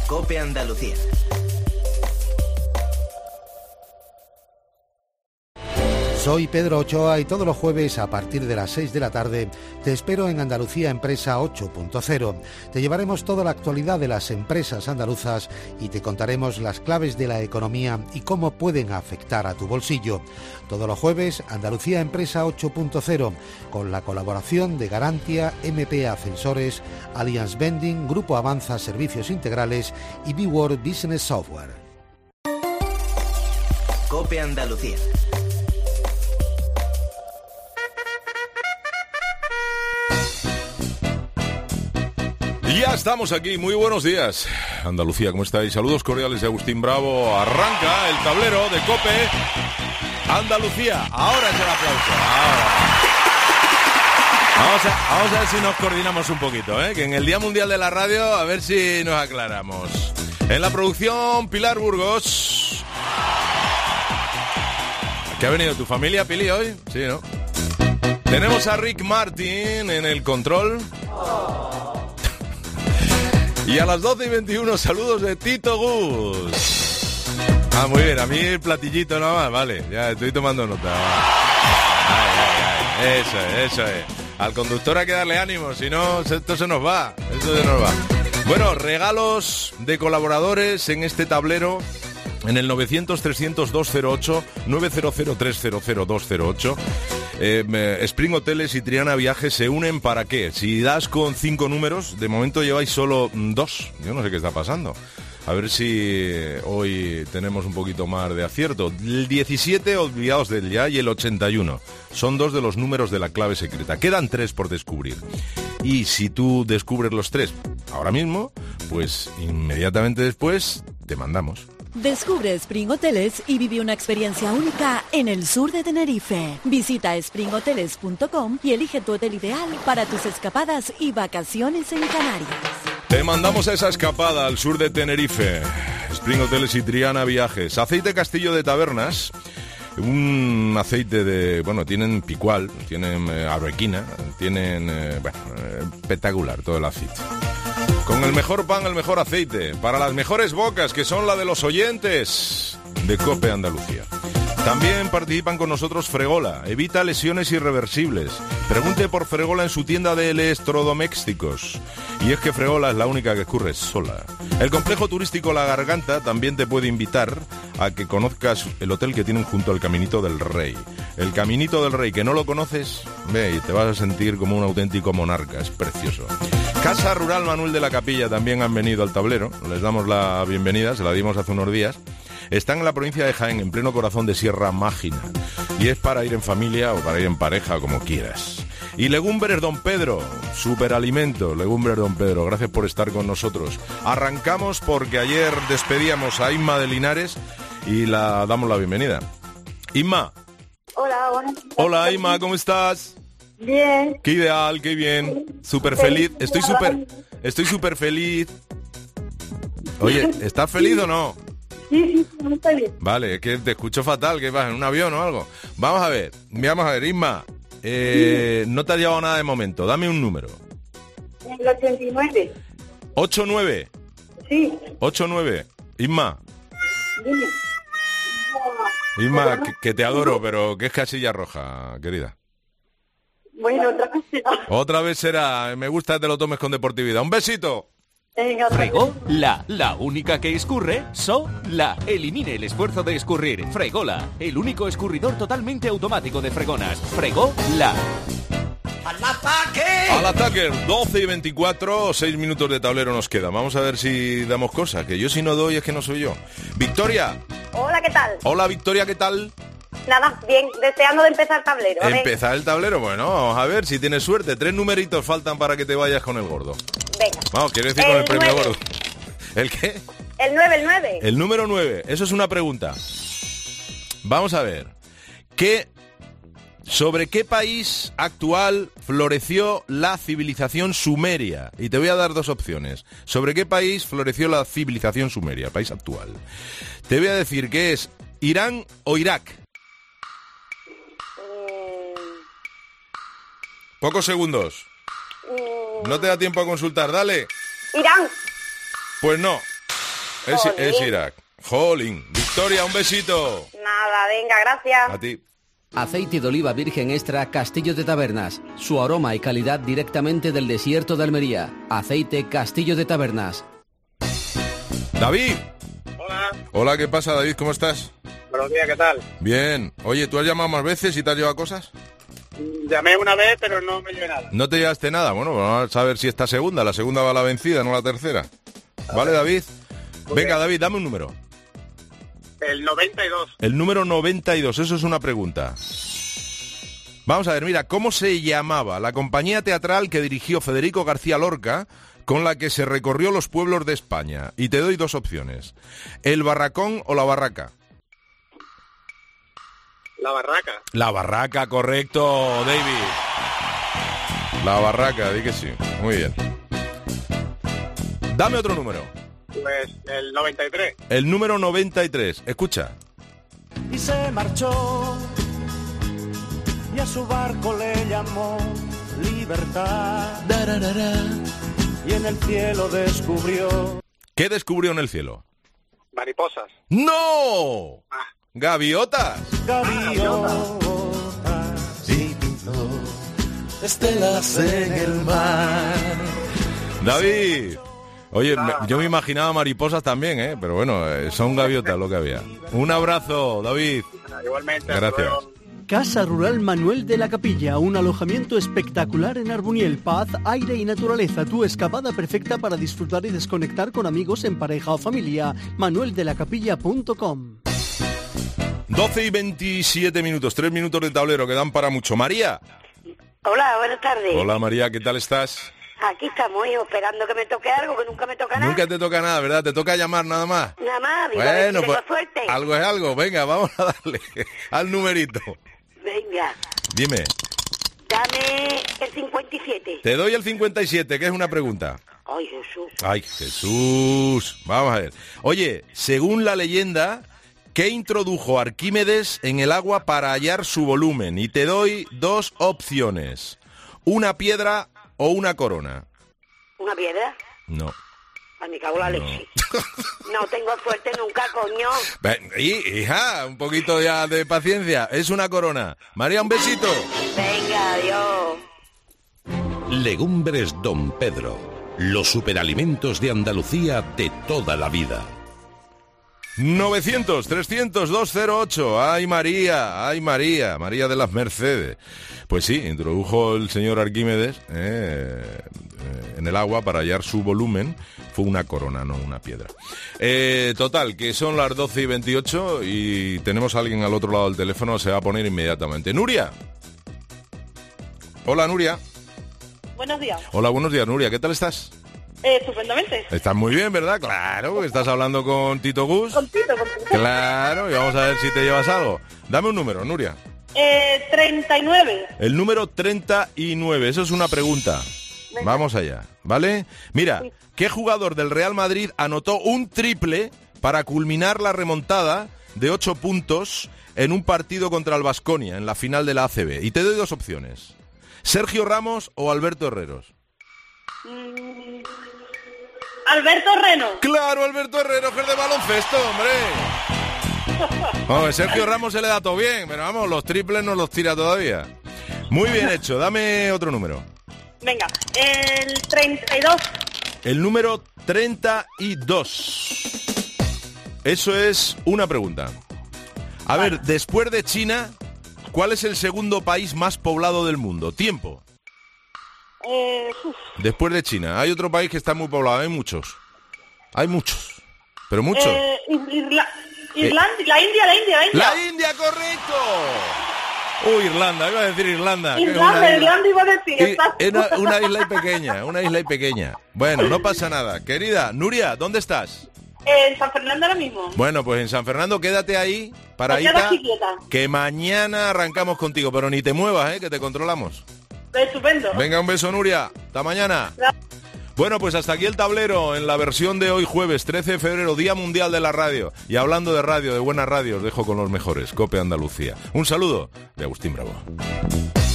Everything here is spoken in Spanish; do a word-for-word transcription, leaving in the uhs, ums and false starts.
COPE Andalucía. Soy Pedro Ochoa y todos los jueves a partir de las seis de la tarde te espero en Andalucía Empresa ocho punto cero. Te llevaremos toda la actualidad de las empresas andaluzas y te contaremos las claves de la economía y cómo pueden afectar a tu bolsillo. Todos los jueves Andalucía Empresa ocho punto cero con la colaboración de Garantia, M P Ascensores, Allianz Vending, Grupo Avanza Servicios Integrales y B-World Business Software. COPE Andalucía. Ya estamos aquí, muy buenos días. Andalucía, ¿cómo estáis? Saludos cordiales de Agustín Bravo. Arranca el tablero de COPE Andalucía. Ahora es el aplauso. Ahora. Vamos a, vamos a ver si nos coordinamos un poquito, ¿eh? Que en el Día Mundial de la Radio, a ver si nos aclaramos. En la producción, Pilar Burgos. ¿Qué ha venido tu familia, Pili, hoy? Sí, ¿no? Tenemos a Rick Martin en el control. Y a las doce y veintiuno, saludos de Tito Gus. Ah, muy bien, a mí el platillito nada más, vale, ya estoy tomando nota. Ay, ay, ay, eso es, eso es. Al conductor hay que darle ánimo, si no, esto se nos va, esto se nos va. Bueno, regalos de colaboradores en este tablero, en el novecientos, trescientos, doscientos ocho, nueve cero cero, tres cero cero, dos cero ocho. Eh, Spring Hoteles y Triana Viajes se unen ¿para qué? Si das con cinco números, de momento lleváis solo dos. Yo no sé qué está pasando. A ver si hoy tenemos un poquito más de acierto. El diecisiete, olvidados del ya, y el ochenta y uno. Son dos de los números de la clave secreta. Quedan tres por descubrir. Y si tú descubres los tres ahora mismo, pues inmediatamente después te mandamos. Descubre Spring Hoteles y vive una experiencia única en el sur de Tenerife. Visita spring hoteles punto com y elige tu hotel ideal para tus escapadas y vacaciones en Canarias. Te mandamos a esa escapada al sur de Tenerife. Spring Hoteles y Triana Viajes. Aceite Castillo de Tabernas. Un aceite de... Bueno, tienen picual, tienen eh, arbequina, tienen... Eh, bueno, eh, espectacular todo el aceite. Con el mejor pan, el mejor aceite, para las mejores bocas, que son la de los oyentes de COPE Andalucía. También participan con nosotros Fregola, evita lesiones irreversibles. Pregunte por Fregola en su tienda de electrodomésticos. Y es que Fregola es la única que escurre sola. El complejo turístico La Garganta también te puede invitar a que conozcas el hotel que tienen junto al Caminito del Rey. El Caminito del Rey, que no lo conoces, ve y te vas a sentir como un auténtico monarca, es precioso. Casa Rural Manuel de la Capilla también han venido al tablero, les damos la bienvenida, se la dimos hace unos días. Están en la provincia de Jaén, en pleno corazón de Sierra Mágina, y es para ir en familia o para ir en pareja, como quieras. Y Legumbres Don Pedro, superalimento, Legumbres Don Pedro, gracias por estar con nosotros. Arrancamos porque ayer despedíamos a Inma de Linares y la damos la bienvenida. Inma. Hola, hola. Hola, Inma, ¿cómo estás? Bien. Qué ideal, qué bien. Súper feliz. Estoy súper, estoy súper feliz. Oye, ¿estás feliz o no? Sí, sí, muy feliz. Vale, es que te escucho fatal, que vas en un avión o algo. Vamos a ver, vamos a ver, Inma. Eh, sí. No te has llevado nada de momento. Dame un número. El ochenta y nueve. ¿ocho nueve? Sí. ¿ocho nueve? Inma. Dime. Inma, que, que te adoro, pero que es casilla roja, querida. Bueno, otra vez será. Otra vez será. Me gusta que te lo tomes con deportividad. ¡Un besito! Fregó, la, la única que escurre, sola. Elimine el esfuerzo de escurrir. Fregola, el único escurridor totalmente automático de fregonas. Fregó, la. ¡Al ataque! Al ataque, doce y veinticuatro, seis minutos de tablero nos queda. Vamos a ver si damos cosas, que yo si no doy es que no soy yo. Victoria. Hola, ¿qué tal? Hola, Victoria, ¿qué tal? Nada, bien, deseando de empezar el tablero. ¿eh? Empezar el tablero, bueno, vamos a ver si tienes suerte. Tres numeritos faltan para que te vayas con el gordo. Venga. Vamos, quiero decir el con el premio nueve. gordo. ¿El qué? El nueve, el nueve. El número nueve, eso es una pregunta. Vamos a ver. ¿Qué, ¿Sobre qué país actual floreció la civilización sumeria? Y te voy a dar dos opciones. ¿Sobre qué país floreció la civilización sumeria, país actual? Te voy a decir que es Irán o Irak. Pocos segundos. No te da tiempo a consultar, dale. Irán. Pues no. es, Jolín. es Irak. Jolín. Victoria, un besito. Nada, venga, gracias. A ti. Aceite de oliva virgen extra Castillo de Tabernas. Su aroma y calidad directamente del desierto de Almería. Aceite Castillo de Tabernas. David. Hola. Hola, ¿qué pasa, David? ¿Cómo estás? Buenos días, ¿qué tal? Bien. Oye, ¿tú has llamado más veces y te has llevado cosas? Llamé una vez, pero no me llevé nada. ¿No te llevaste nada? Bueno, vamos a ver si esta segunda. La segunda va a la vencida, no la tercera. ¿Vale, David? Venga, David, dame un número. El noventa y dos. El número noventa y dos, eso es una pregunta. Vamos a ver, mira, ¿cómo se llamaba la compañía teatral que dirigió Federico García Lorca, con la que se recorrió los pueblos de España? Y te doy dos opciones. ¿El Barracón o La Barraca? La Barraca. La Barraca, correcto, David. La Barraca, di que sí. Muy bien. Dame otro número. Pues el noventa y tres. El número noventa y tres. Escucha. Y se marchó, y a su barco le llamó Libertad. Y en el cielo descubrió... ¿Qué descubrió en el cielo? Mariposas. ¡No! Ah. ¡Gaviotas! Gaviotas y pintó estelas en el mar. David. Oye, me, yo me imaginaba mariposas también, ¿eh? Pero bueno, eh, son gaviotas lo que había. Un abrazo, David. Igualmente. Gracias. Casa Rural Manuel de la Capilla, un alojamiento espectacular en Arbuniel, paz, aire y naturaleza, tu escapada perfecta para disfrutar y desconectar con amigos, en pareja o familia. manuel de la capilla punto com. doce y veintisiete minutos, tres minutos de tablero que dan para mucho. María. Hola, buenas tardes. Hola, María, ¿qué tal estás? Aquí estamos, hijo, esperando que me toque algo, que nunca me toca nada. Nunca te toca nada, ¿verdad? Te toca llamar nada más. Nada más, digo, a ver si Bueno, tengo pues suerte. algo es algo. Venga, vamos a darle al numerito. Venga, Dime, dame el cincuenta y siete. te doy el cincuenta y siete, que es una pregunta. Ay, Jesús. Ay, Jesús. Vamos a ver. Oye, según la leyenda, ¿qué introdujo Arquímedes en el agua para hallar su volumen? Y te doy dos opciones. Una piedra o una corona. ¿Una piedra? No. Ay, me cago en la No. leche. No tengo suerte nunca, coño. Ven, y, hija, un poquito ya de paciencia. Es una corona. María, un besito. Venga, adiós. Legumbres Don Pedro. Los superalimentos de Andalucía de toda la vida. novecientos, trescientos, doscientos ocho. Ay, María, ay, María, María de las Mercedes. Pues sí, introdujo el señor Arquímedes eh, eh, en el agua para hallar su volumen. Fue una corona, no una piedra. Eh, total, que son las doce y veintiocho y tenemos a alguien al otro lado del teléfono, se va a poner inmediatamente. Nuria. Hola, Nuria. Buenos días. Hola, buenos días, Nuria. ¿Qué tal estás? Eh, estupendamente. Estás muy bien, ¿verdad? Claro, porque estás hablando con Tito Gus. Con Tito, con Tito. Claro, y vamos a ver si te llevas algo. Dame un número, Nuria. Eh, treinta y nueve. El número treinta y nueve, eso es una pregunta. Venga. Vamos allá, ¿vale? Mira, Sí. ¿qué jugador del Real Madrid anotó un triple para culminar la remontada de ocho puntos en un partido contra el Baskonia en la final de la A C B? Y te doy dos opciones. ¿Sergio Ramos o Alberto Herreros? Mm, Alberto Reno. ¡Claro, Alberto Herreros, que es de baloncesto, hombre! Vamos, Sergio Ramos se le da todo bien, pero vamos, los triples no los tira todavía. Muy bien hecho, dame otro número. Venga, el treinta y dos. El número treinta y dos. Eso es una pregunta. A ver, después de China, ¿cuál es el segundo país más poblado del mundo? Tiempo. Eh, uf. Después de China. Hay otro país que está muy poblado, hay muchos. Hay muchos. Pero muchos. Eh, Irla- Irlanda, la India, la India, la India. ¡La India, correcto! Uy, Irlanda, iba a decir Irlanda. que es Irlanda, una isla- Irlanda iba a decir, Y- exacto. es una, una isla y pequeña, una isla y pequeña. Bueno, no pasa nada. Querida, Nuria, ¿dónde estás? En San Fernando ahora mismo. Bueno, pues en San Fernando quédate ahí, Me quedo paradita, aquí quieta. que mañana arrancamos contigo, pero ni te muevas, ¿eh? Que te controlamos. Estupendo. Venga, un beso, Nuria. Hasta mañana. Bueno, pues hasta aquí el tablero en la versión de hoy, jueves trece de febrero, Día Mundial de la Radio. Y hablando de radio, de buena radio, os dejo con los mejores, COPE Andalucía. Un saludo de Agustín Bravo.